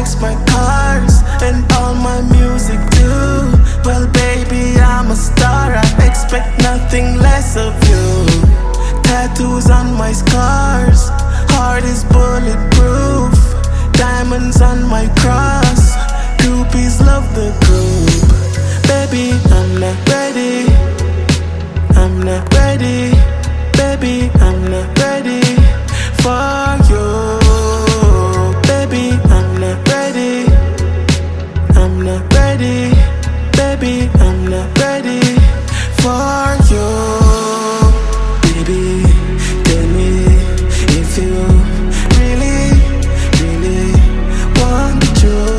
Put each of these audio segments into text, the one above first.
Rolex, my cars, and all my music too. Well baby, I'm a star, I expect nothing less of you. Tattoos on my scars, heart is bulletproof. Diamonds on my cross, groupies love the group. Baby, I'm not ready, I'm not ready. Baby, I'm not ready for you. Baby, I'm not ready, I'm not ready. Baby, I'm not ready for you. Baby, tell me if you really, really want the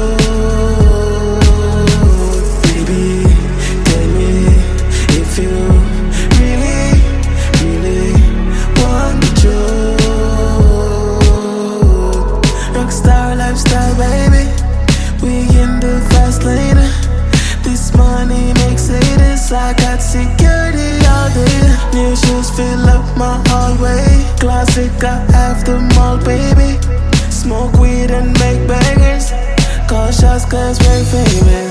truth. Baby, tell me if you really, really want the truth. Rockstar lifestyle, baby, we in the fast lane. This money makes haters, I got security all day. New shoes fill up my hallway. Classic, I have them all, baby. Smoke weed and make bangers. Call shots cause we're famous.